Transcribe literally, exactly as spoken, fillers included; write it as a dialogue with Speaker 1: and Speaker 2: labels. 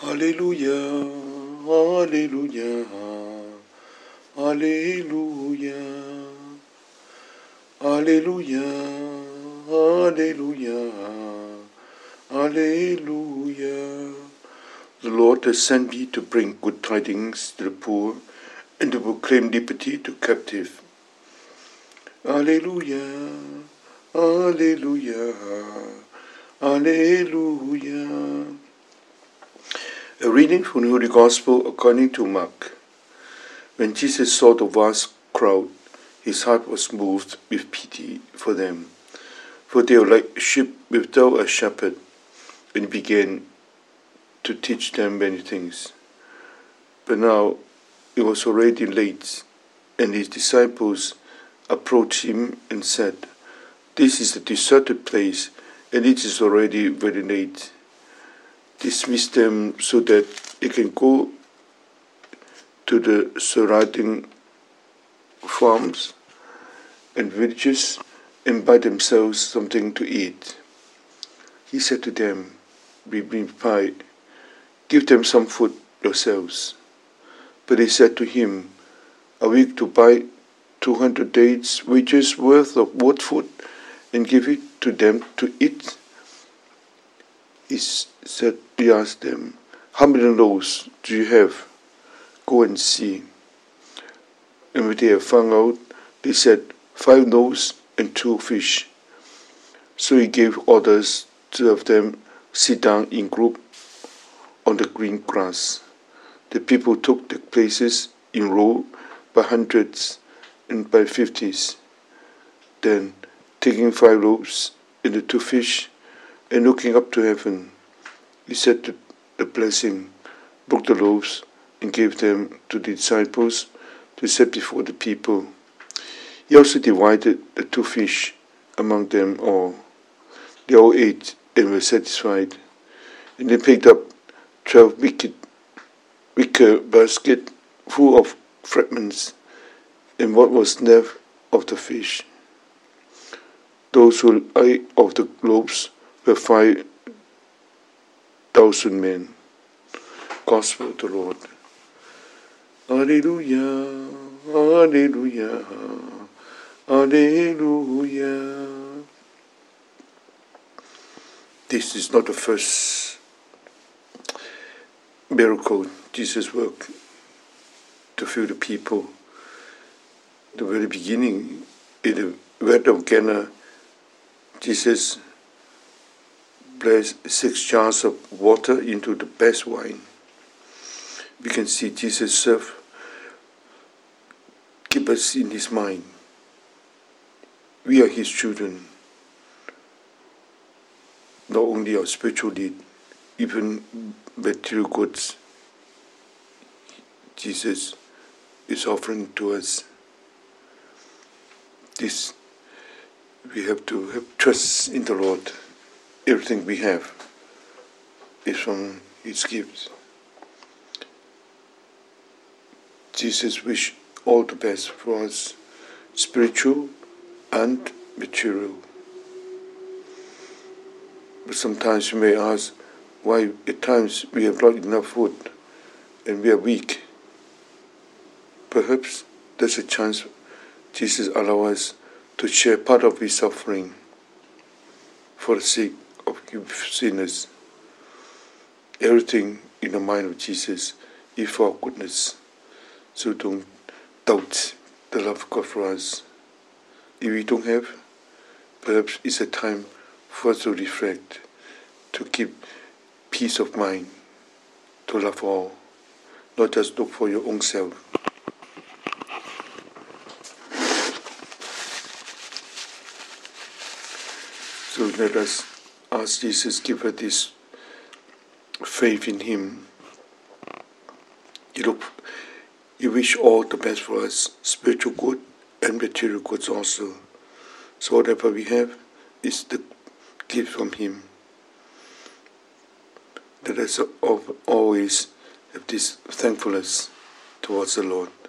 Speaker 1: Hallelujah, hallelujah, hallelujah, hallelujah, hallelujah, hallelujah. The Lord has sent me to bring good tidings to the poor and to proclaim liberty to captive. Hallelujah, hallelujah, hallelujah. A reading from the Holy Gospel according to Mark. When Jesus saw the vast crowd, his heart was moved with pity for them, for they were like sheep without a shepherd, and he began to teach them many things. But now it was already late, and his disciples approached him and said, "This is a deserted place, and it is already very late. Dismiss them so that they can go to the surrounding farms and villages and buy themselves something to eat." He said to them, "Be replied, give them some food yourselves." But they said to him, "Are we to buy two hundred days' wages worth of wood food and give it to them to eat?" He said, he asked them, "How many loaves do you have? Go and see." And when they had found out, they said, "Five loaves and two fish." So he gave orders to have them sit down in group on the green grass. The people took their places in row by hundreds and by fifties. Then, taking five loaves and the two fish, and looking up to heaven, he said to the blessing, broke the loaves, and gave them to the disciples to set before the people. He also divided the two fish among them all. They all ate and were satisfied. And they picked up twelve wicked, wicker baskets full of fragments, and what was left of the fish. Those who ate of the loaves were five thousand men. Gospel of the Lord. Hallelujah, hallelujah, hallelujah. This is not the first miracle Jesus worked to fill the people. The very beginning, in the Word of Cana, Jesus placed six jars of water into the best wine. We can see Jesus serve, keep us in his mind. We are his children. Not only our spiritual need, even material goods, Jesus is offering to us. This, we have to have trust in the Lord. Everything we have is from his gifts. Jesus wishes all the best for us, spiritual and material. But sometimes you may ask, why at times we have not enough food and we are weak. Perhaps there's a chance Jesus allows us to share part of his suffering for the sake of sinners. Everything in the mind of Jesus is for our goodness. So don't doubt the love of God for us. If we don't have, perhaps it's a time for us to reflect, to keep peace of mind, to love all, not just look for your own self. So let us ask Jesus, give us this faith in him. You look, you wish all the best for us, spiritual good and material goods also. So whatever we have is the gift from him. Let us always have this thankfulness towards the Lord.